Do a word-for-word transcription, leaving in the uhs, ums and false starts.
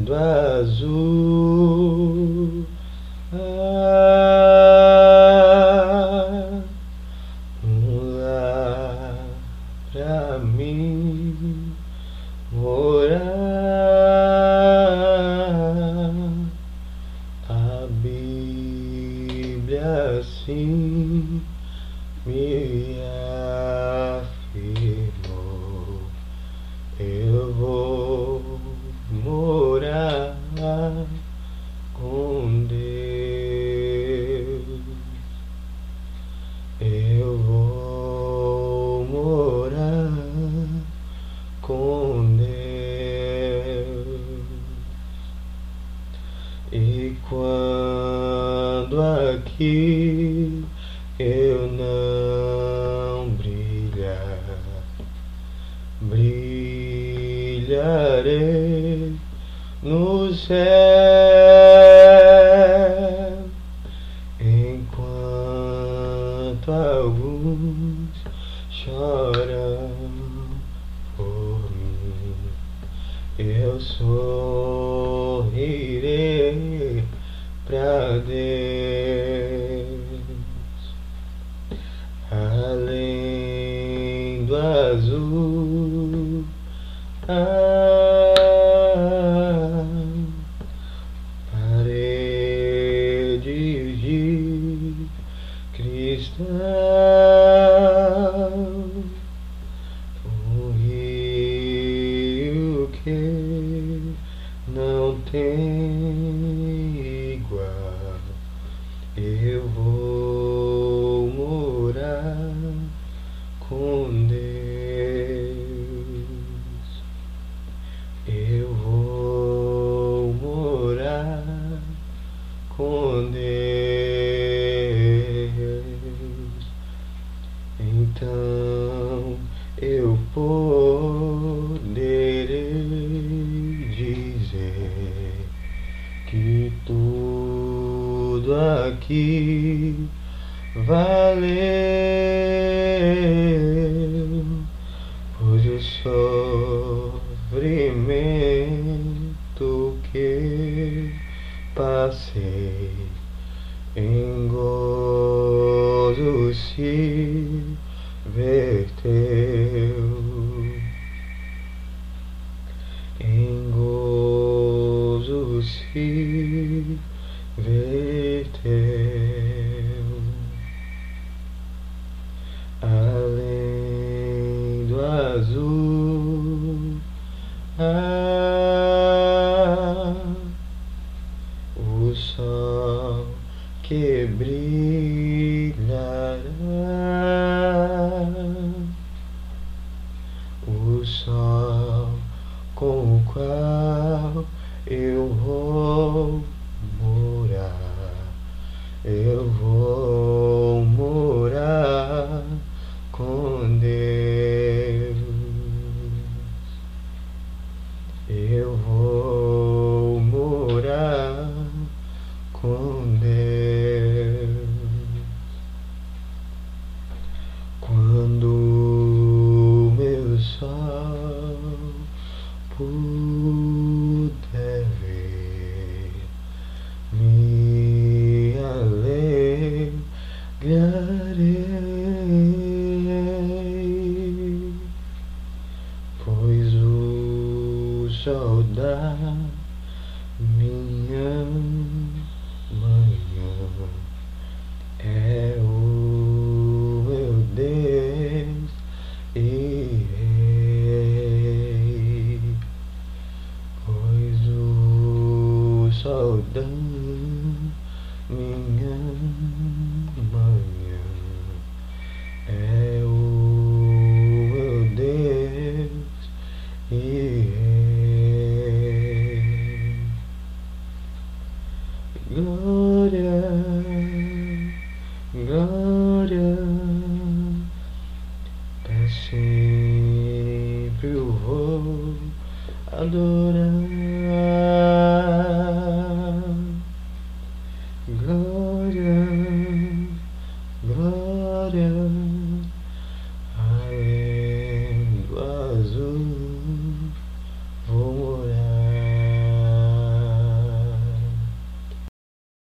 quando azul ah, um lar pra mim morar, a Bíblia assim me afirmou. Eu vou morar com Deus. Eu vou morar com Deus. E quando aqui eu não brilhar, brilharei no céu, enquanto alguns choram por mim, eu sorrirei pra Deus. Além do azul ah, paredes de cristal, um rio que não tem igual. Eu vou morar com Deus. Eu vou morar com Deus. Então eu poderei dizer que tudo aqui valeu, pois o sofrimento que passei em gozo se verteu, em gozo se verteu. Além do azul ah, o sol que brilhará, o sol com o qual eu vou morar. Eu vou morar com Deus. Eu vou morar com Deus. Quando meu sol puder ver, me alegrarei, pois o sol da minha manhã é o meu Deus e Rei, pois o sol da minha manhã é o meu Deus e Rei. Glória, glória, pra sempre eu vou adorar.